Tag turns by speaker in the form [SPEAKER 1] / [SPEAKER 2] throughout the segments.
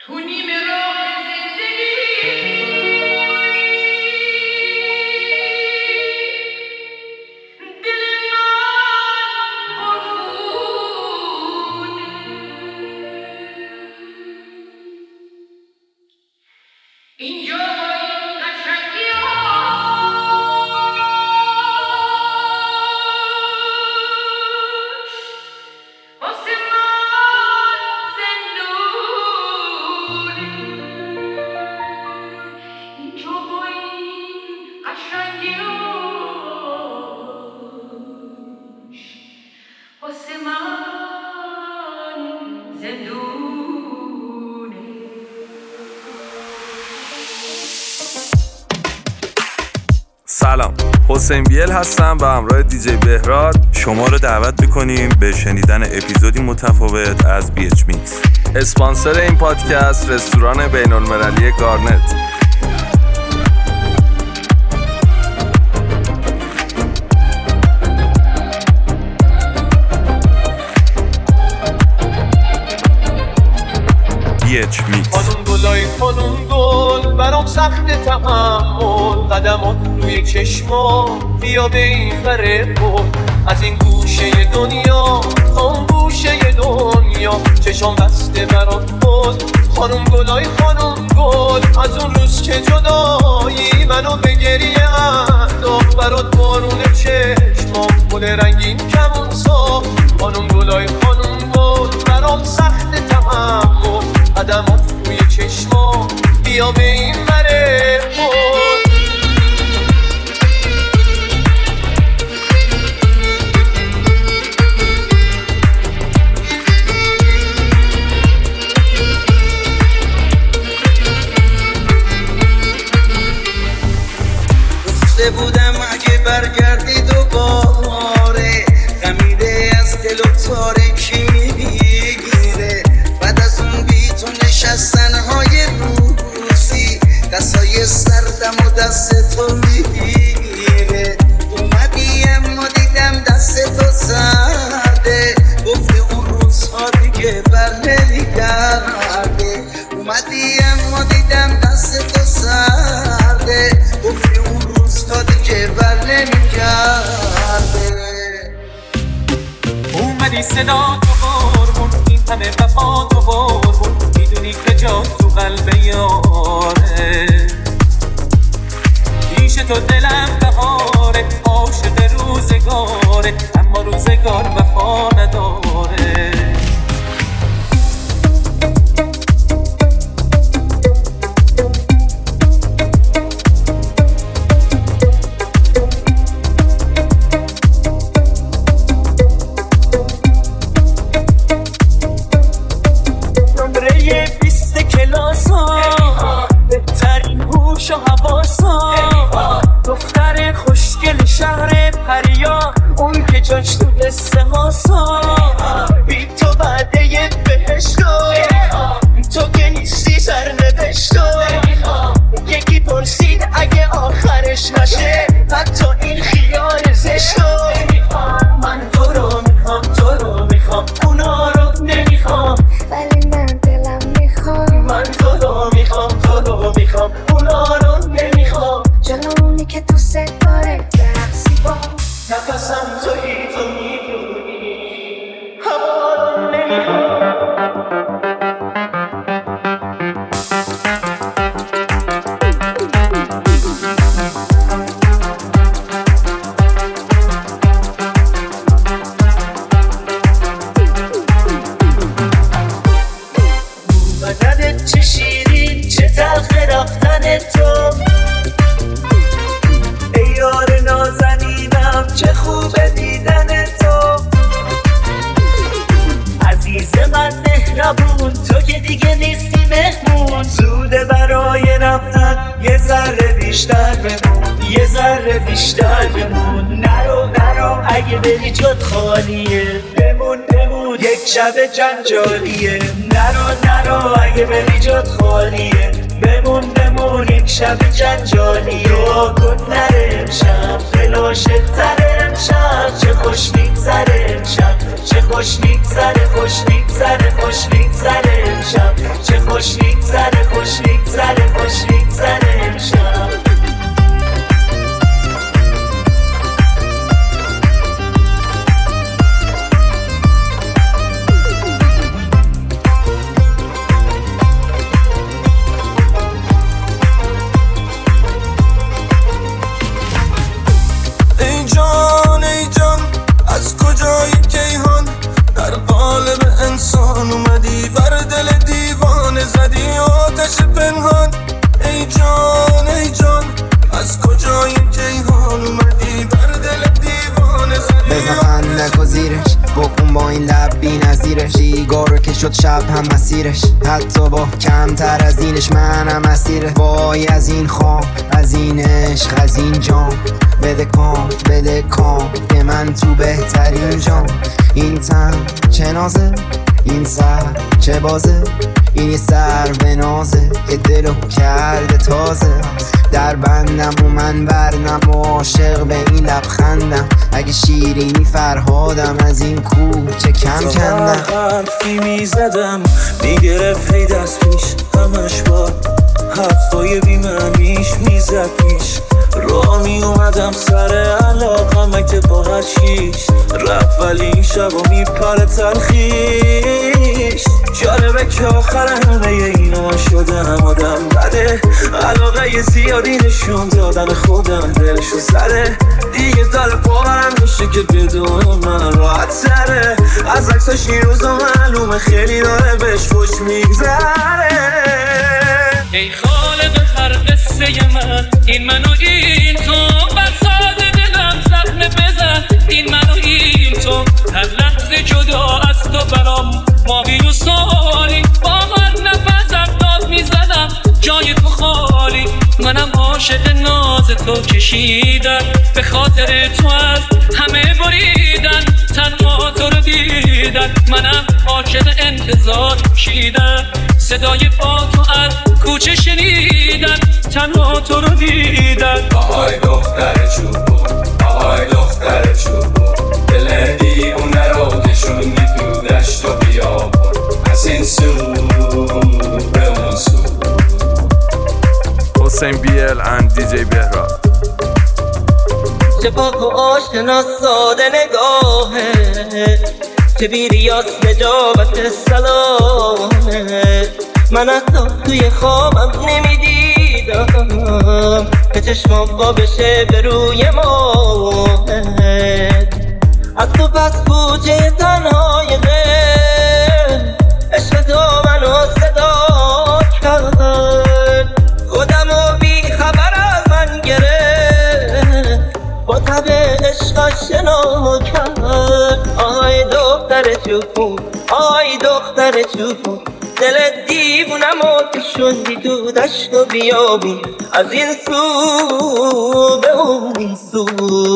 [SPEAKER 1] سلام، حسین بیل هستم و همراه دیجی بهراد شما رو دعوت می‌کنیم به شنیدن اپیزودی متفاوت از BH Mix. اسپانسر این پادکست رستوران بین‌المللی گارنت. BH Mix.
[SPEAKER 2] خانم گلای خانم گل برام سخت تحمل، قدمات روی چشما بیا به این بره بود، از این گوشه دنیا آن گوشه دنیا چشام بسته برات بود. خانم گلای خانم گل از اون روز که جدایی منو به گریه انداخت، برات بارون چشمام گل رنگین کمون ساخت. خانم گلای خانم گل برام سخت تحمل، قدمات روی چشما بیا به این بره بود.
[SPEAKER 3] گفته بودم اگه برگردی دوباره خمیده از دل و تارکی میگیره، بعد از اون بی تو نشستنهای روزی دستای سردم و دست تو میگیره. اومدی اما دیدم دست تو سرده، گفتی اون روزها دیگه بر نمیگرده. اومدی اما دیدم دست تو سرده، گفتی اون روزها دیگه بر نمیگرده.
[SPEAKER 2] اومدی صدا تو قربون، این همه وفا تو قربون، میدونی که جا تو قلب یاره. پیش تو دلم بهاره، عاشق روزگاره، اما روزگار وفا نداره. بهترین هوش و حواسا، دختر خوشگل شهر پریا، اون که جاش تو قصه هاسا. بی تو وعده بهشتو، تو که نیستی سرنوشتو. یکی پرسید اگه آخرش نشه حتی این خیال زشتو. من تو رو میخوام، تو رو میخوام، اونا رو نمیخوام،
[SPEAKER 4] ولی من دلم میخوام.
[SPEAKER 2] من تو رو میخوام، تو رو میخوام، اونا رو نمیخوام.
[SPEAKER 4] جلوونی که دوست داره برقصی با
[SPEAKER 2] نفسم تویی، تو میدونی هوا رو نمیخوام. بدنت چه شیرین، چه تلخ رفتن تو. ای یار نازنینم چه خوبه دیدن تو. عزیز من مهربون، تو که دیگه نیستی مهمون. زوده برای رفتن یه ذره بیشتر بمون، یه ذره بیشتر بمون. نرو نرو اگه بری جات خالیه، بمون بمون یک شب جنجالیه. نرو نرو اگه بری جات خالیه، بمون بمون یک شب جنجالیه. دعا کن نره امشب، فلاشت تره امشب. چه خوش میگذره امشب، چه خوش میگذره، خوش میگذره، خوش میگذره امشب. چه خوش میگذره
[SPEAKER 5] اومدی بر دل دیوانه زدی آتش پنهان. ای جان ای جان از کجای کیهان اومدی بر دل دیوانه زدی.
[SPEAKER 6] بزن نکو زیرش بکن با این لب بی نظیرش. سیگارو که شد شب هم مسیرش، حتی با کمتر از اینش منم اسیره. وای از این خواب، از این عشق، از این جام. بده کام که من تو بهترین جام. این تن چه نازه، این سر چه بازه. این یه سر به نازه که دلو کرده تازه. در بندم و من برنم و عاشق به این لبخندم. اگه شیرینی فرهادم از این کوچه کم کندم.
[SPEAKER 5] حرفی میزدم میگرفت هی دست پیش، همش با حرفای بیمعنیش میزد پیش. راه می اومدم سر علاقم که با هر چیش رفت، ولی این شبا میپره تلخیش. جالبه که آخر همه اینا من شدم آدم بده. علاقه زیادی نشون دادن خودم دلشو زده. دیگه دل باورم میشه که بدون من راحت سره. از عکساش این روزا معلومه خیلی داره بهش خوش میگذره.
[SPEAKER 7] ای خالق هر قصه من، این من و این تو. بر ساده دلم زخم بزن، این من و این تو. هر لحظه جدا از تو برام ماهی و سالی. با هر نفسم داد میزنم جای تو خالی. منم عاشق ناز تو کشیدم، به خاطر تو از همه بریدن. تنها تو رو دیدن، منم عاشق انتظار کشیدم. صدای پا تو از کوچه شنیدن، تنها تو رو دیدن.
[SPEAKER 8] آهای دختر چوبون، آهای دختر چوبون، دل دیوونه رو نشوندی تو دشت و بیابون. از این سو به اون سو.
[SPEAKER 1] حسین بیل and DJ بهراد.
[SPEAKER 9] چه پاک و آشنا ساده نگاهه، چه بیریاس نجابت سلامه. من حتی توی خوابم نمیدیدم که چشمام وا بشه به روی ماهت. از تو پس کوچه تنهای غیر، عشق تو منو صدا کرد. خودمو بی خبر از من گرفت، با تب عشق آشنا کرد. آی دختر چوبون، آی دختر چوبون، دل دیوونم و کشوندی تو دشت و بیابون. از این سو به اون سو.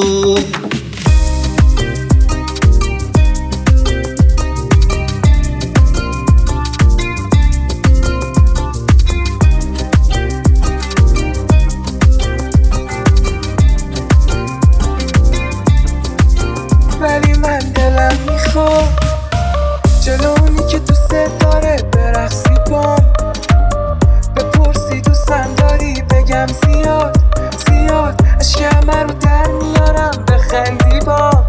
[SPEAKER 5] ولی من دلم میخواد جلو اونی که دوست داره برقصی بام. بپرسی دوستم داری بگم زیاد زیاد. عشق همه رو در میارم بخندی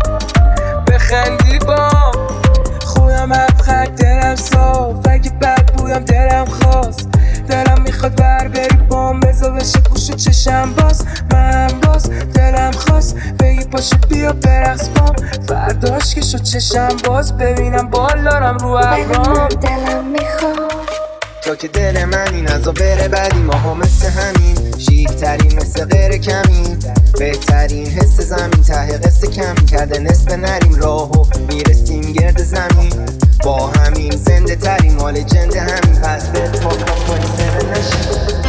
[SPEAKER 5] بام. خودم ابخد دلم صاف، اگه بد بودم دلم خواست. دلم میخواد بر بری بام، بذار بشه گوش و چشم باز. من باز دلم خواست بگی پاشو بیا برقص بام. فرداش که شد چشم باز، ببینم بال دارم رو ابرام.
[SPEAKER 4] دلم میخواد
[SPEAKER 6] تا که دل من این ازا بره بعدی ماها مثل همین. شیکترین مثل غیر کمین، بهترین حس زمین. ته قصه کمی کرده نصف نریم راهو میرسیم گرد زمین. با همین زنده تریم مال جند همین. پس به تو کنی سر نشیم.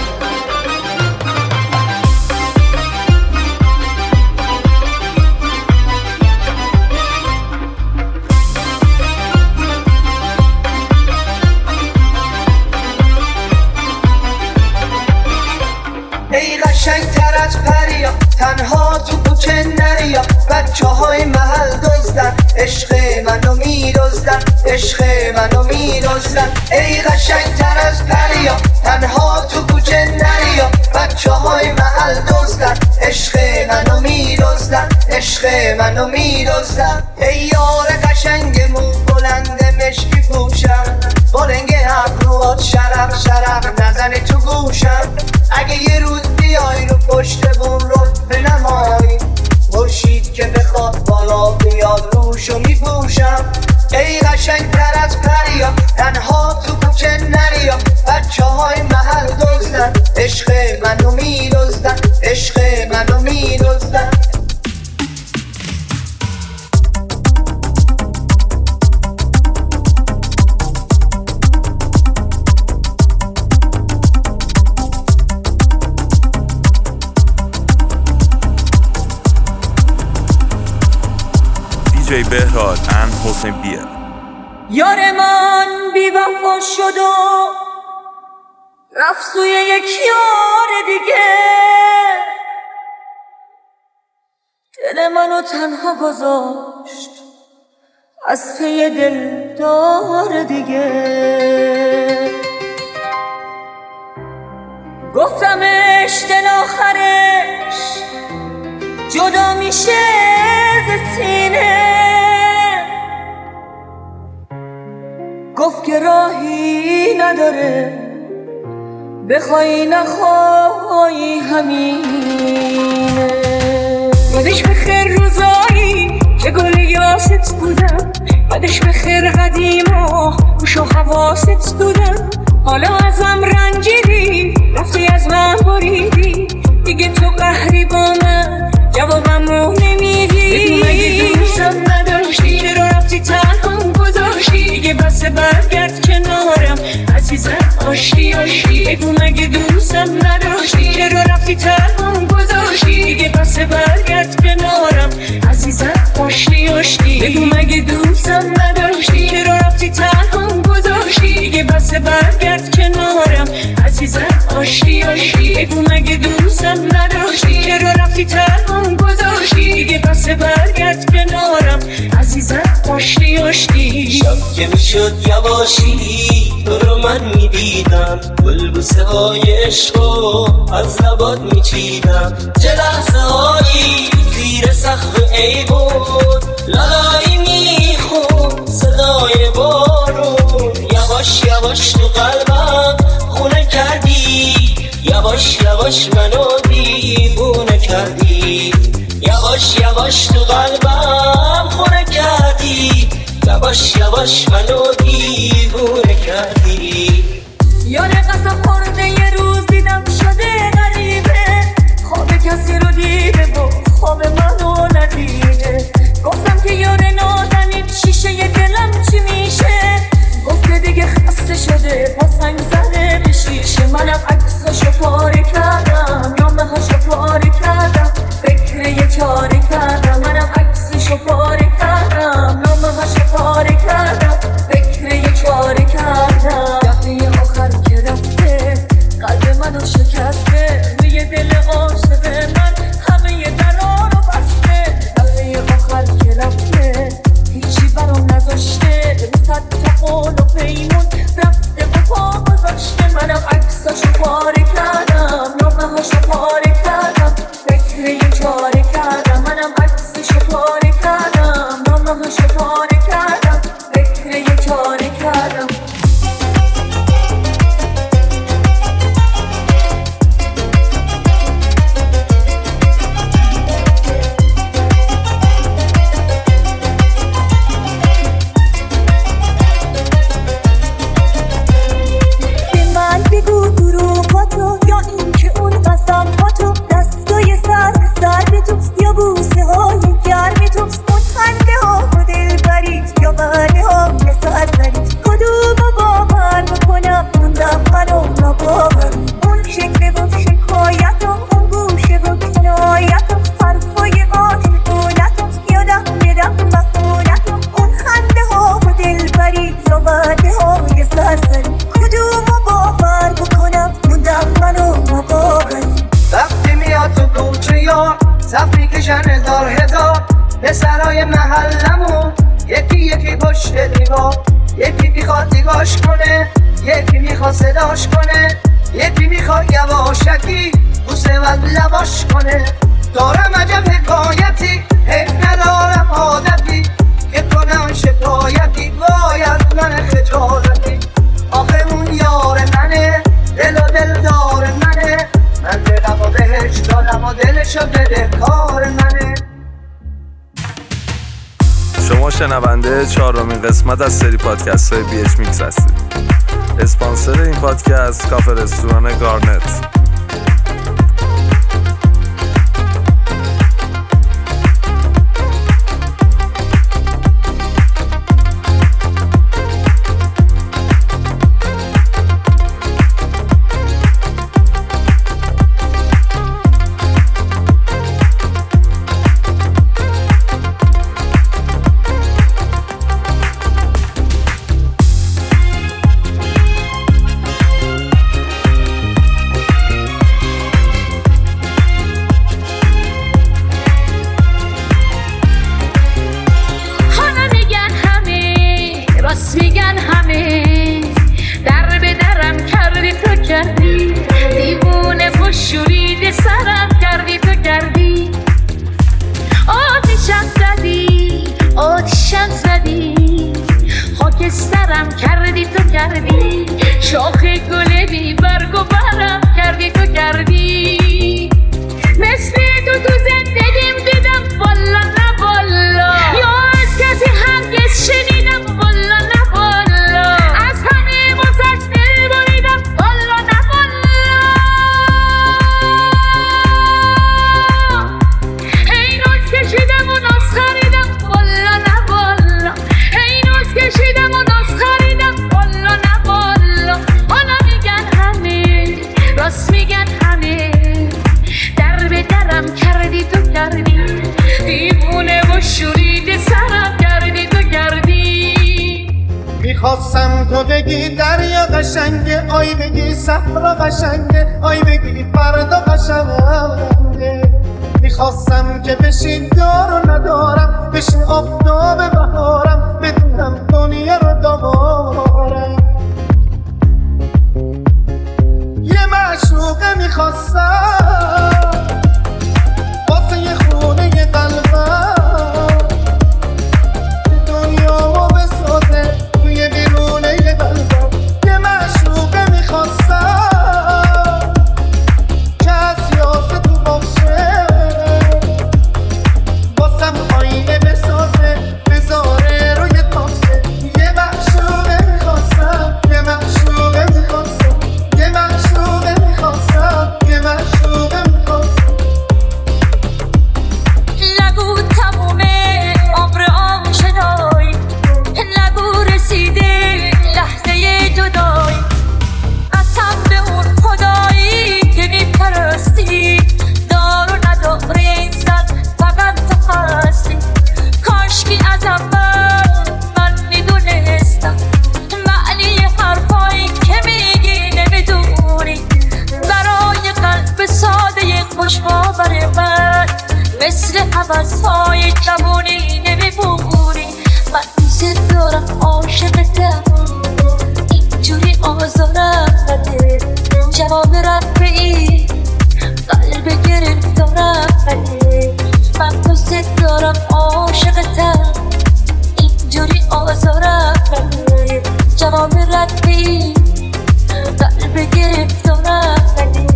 [SPEAKER 3] ای قشنگ تر از پریا، تنها تو کوچه نریا. بچه های محل دزدن، عشق منو میدزدن، عشق منو میدزدن. ای قشنگ تر از پریا، تنها تو کوچه نریا. بچه های محل دزدن، عشق منو میدزدن، عشق منو میدزدن. ای یار قشنگ مو بلند مشکی پوشم، با رنگ ابروات شرق شرق نزنه تو گوشم. اگه یه روز بیای رو پشت بون رو بنمایی، خورشید که بخواد بالا بیاد روشو میپوشم. ای قشنگ تر از پریا، تنها
[SPEAKER 1] موزیکال ان حسین بیل.
[SPEAKER 9] یار من بی وفا شد و رفت سوی یک یار دیگه، دل منو تنها گذاشت از پی دلدار دیگه. گفتمش دل آخرش جدا میشه ز سینه، گفت که راهی نداره بخوای نخوای همینه. یادش بخیر روزایی که گل یاست بودم، یادش بخیر قدیما گوش و حواست بودم. حالا ازم رنجیدی رفتی از من بریدی، دیگه تو قهری با من جوابم رو نمیدی. مگه دوستم نداشتی چرا رفتی تنهام گذاشتی؟ دیگه بس برگرد کنارم عزیزم آشتی آشتی. بگو مگه دوستم نداشتی چرا رفتی تنهام گذاشتی؟ دیگه بس برگرد کنارم عزیزم آشتی آشتی. بگو مگه دوستم نداشتی چرا رفتی تنهام گذاشتی؟ دیگه بس برگرد کنارم عزیزم آشتی آشتی. بگو مگه دوستم نداشتی چرا رفتی تنهام گذاشتی؟ دیگه بس برگرد کنارم عزیزم آشتی آشتی.
[SPEAKER 5] شب که میشد یواشی تو رو من میدیدم، بلبوسه های عشقو از لبات میچیدم. چه لحظه هایی زیر سقف ای بود لالایی میخون صدای بارون. یواش یواش تو قلبم خونه کردی، یواش یواش منو دیوونه کردی. یواش یواش تو قلبم خونه کردی، یواش یواش منو دیوونه کردی.
[SPEAKER 9] یاد قسم خورده یه روز دیدم شده غریبه، خواب کسی رو دیده و خواب منو ندیده. گفتم که یار نازنین شیشه ی دلم چی میشه؟ گفت که دیگه خسته شده با سنگ زده به شیشه. منم عکساشو پاره کردم نامه‌هاشو پاره کردم، فکر یه چاره کردم. منم عکسشو پاره کردم نامه‌هاشو پاره کردم، فکر یه چاره کردم. دفعه آخر که رفته قلب منو شکسته، روی دل عاشق من همه درا رو بسته. دفعه آخر که رفته هیچی برام نذاشته، صد تا قول و پیمون رفته و پا گذاشته. منم عکساشو پاره کردم نامه‌هاشو پاره کردم، فکر یه چاره کردم. منم عکسشو پاره کردم نامه‌هاشو پاره کردم، فکر یه چاره کردم.
[SPEAKER 3] پسرای محلمون یکی یکی پشت دیوار، یکی میخواد نگاش کنه، یکی میخواد صداش کنه، یکی میخواد یواشکی بوسه و لباش کنه. دارم عجب حکایتی حیف ندارم عادتی که کنم شکایتی، باید من خجالتی. آخه اون یار منه دل و دلدار منه، من دلم و بهش دادم و دلشو بده کار منه.
[SPEAKER 1] شما شنونده 4مین قسمت از سری پادکست های بی اچ میکس هستید. اسپانسر این پادکست کافه رستوران گارنت.
[SPEAKER 7] کردی، شاخ گل بی برگ و برم کردی تو کردی. مثل تو زندگیم دیدم والا نه والا، یا از کسی هرگز شنیدم والا نه والا، از همه واسش دل بریدم والا نه والا. هی ناز کشیدم و ناز خریدم والا نه والا، هی ناز کشیدم و ناز خریدم والا نه والا. حالا میگن همه راست میگن همه، در به درم کردی تو کردی، دیوونه و شورید سرم کردی تو کردی.
[SPEAKER 2] میخواستم تو بگی دریا قشنگه، آی بگی صحرا قشنگه، آی بگی فردا قشنگه. میخواستم که بشین دار ندارم، بشین آفتاب بهارم، بدونم دنیا رو دارم. یه معشوقه میخواستم واسه یه خونه یه قلبم، دنیا رو بسازه توی بیرونه یه قلبم. یه معشوقه میخواستم که از یاسه تو باشه، واسم آینه بسازه بذاره روی تاشه. یه معشوقه میخواستم، یه معشوقه میخواستم، یه معشوقه میخواستم، یه معشوقه میخواستم.
[SPEAKER 7] نگو تمومه عمر آشنایی، نگو رسیده لحظه جدایی، قسم به اون خدایی که میپرستی، دار و ندار این زن فقط تو هستی. کاشکی از اول من میدونستم معنی حرفایی که میگی نمیدونی، برای قلب ساده خوشباور من مثل حوضهای جوانی نمیمونی. من دوست دارم عاشقتم، اینجوری آزارم بده، جواب رد ای قلب گرفتارم بده. من دوست دارم عاشقتم، اینجوری آزارم بده، جواب رد ای قلب گرفتارم بده.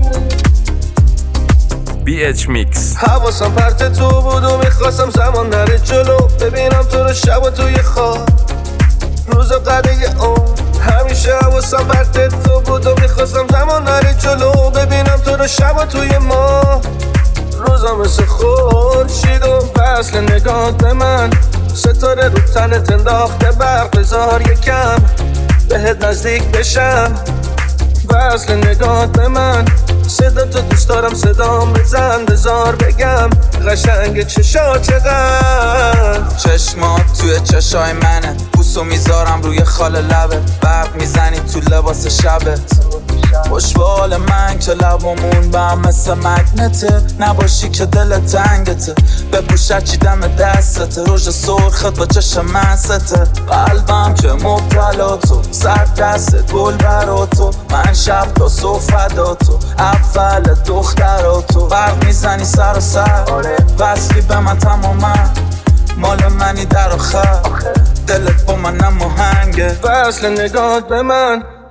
[SPEAKER 1] BH Mix.
[SPEAKER 10] حواسم پرت تو بود و میخواستم زمان نره جلو، ببینم تو رو شب و توی خواب روز و قده اون. همیشه حواسم پرت تو بود و میخواستم زمان نره جلو، ببینم تو رو شب و توی ما روزا مثل خورشید و وصل نگاه به من، ستاره رو تنت انداخته برق، بذار یکم بهت نزدیک بشم. وصل نگاه به من، صدا تو دوست دارم، صدام بزن بذار بگم قشنگ چشا چقدر.
[SPEAKER 5] چشمات توی چشای منه، بوسو میذارم روی خال لبت، برق میزنی تو لباس شبت. خوشبال من که لبامون به هم مثل مگنته، نباشی که دل تنگته، بپوش چی دم دستته، روژ سرخت با چشم مسته. قلبم که مبتلا تو، سر دستت گل برا تو، من شب تا صبح فدا تو، اول دخترا تو. برق میزنی سر و سر، وصلی به من تماما، مال منی در آخر، دلت با من نماهنگه.
[SPEAKER 10] وصل نگاهت به من،